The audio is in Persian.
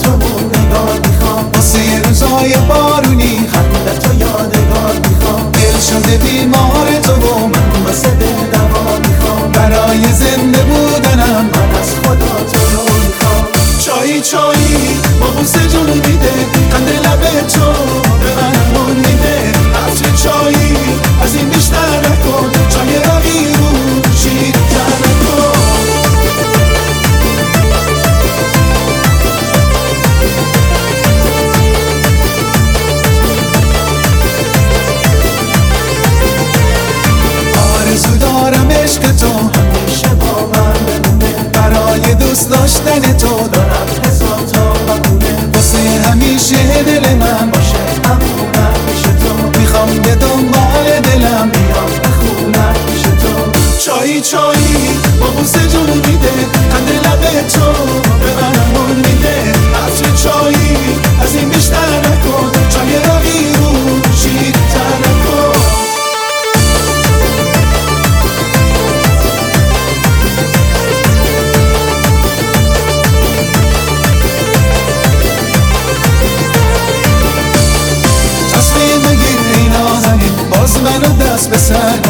برامون نگار میخوام، واسه یه روزای بارونی خندت تو یادگار میخوام. دل شده بیمار تو و من واسه دل دوا میخوام، برای زنده بودنم من از خدا تو رو میخوام. چایی چایی با بوسه جون میده، قند لب تو به من امون میده. عطر چایی از این بیشتر نکن، چای راقی رو شیرین‌تر نکن. آرزو دارم عشق تو همیشه با من بمونه، برای دوست داشتن تو دارم هزار تا بهونه. واسه همیشه دل من باشه همونم پیش تو، میخوام به دنبال دلم بیام بخونم پیش تو. چایی چایی با بوسه جون میده، قند لب تو به من امون میده. عطر چایی از این بیشتر نکن، چای راقی رو شیرین‌تر نکن. تصمیم بگیر این آهنگ باز منو دست به سر